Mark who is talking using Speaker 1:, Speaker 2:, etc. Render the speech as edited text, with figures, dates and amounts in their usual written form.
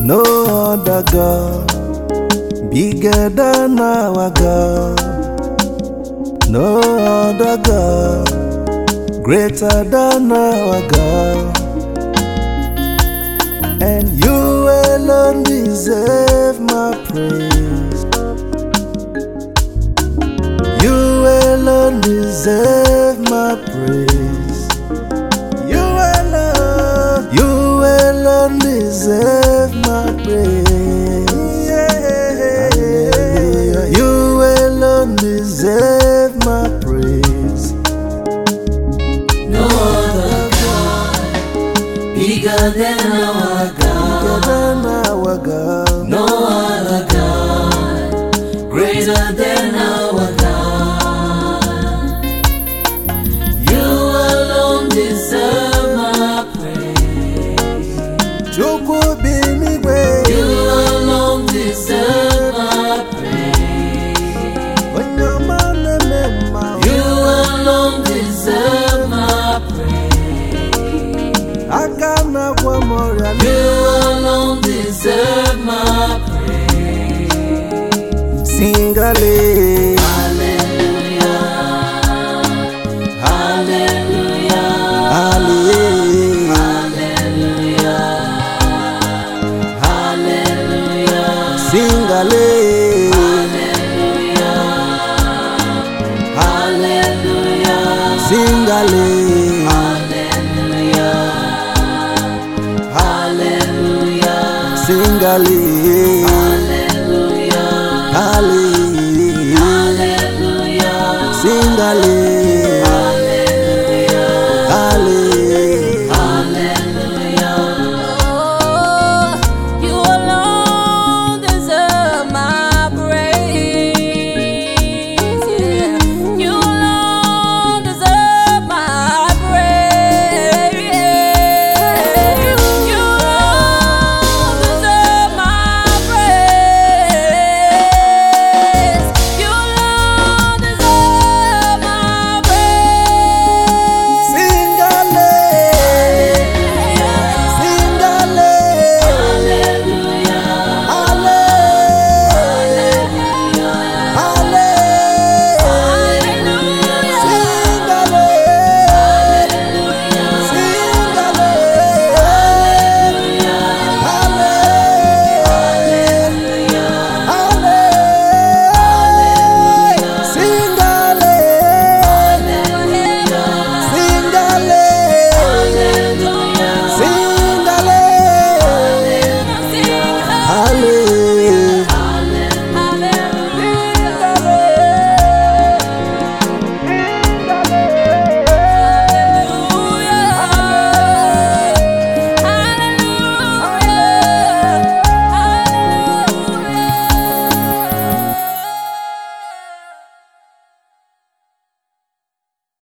Speaker 1: No other God bigger than our God. No other God greater than our God. And you alone deserve my praise. You alone deserve my praise. You alone deserve my praise. Yeah. You alone deserve my praise.
Speaker 2: No other God bigger than our God. No other God greater than our God. You alone deserve my praise. You alone deserve my praise. You alone deserve my praise. You alone deserve my praise.
Speaker 1: Sing hallelujah,
Speaker 2: hallelujah,
Speaker 1: hallelujah,
Speaker 2: hallelujah,
Speaker 1: sing
Speaker 2: hallelujah, hallelujah,
Speaker 1: sing hallelujah,
Speaker 2: hallelujah,
Speaker 1: sing hallelujah.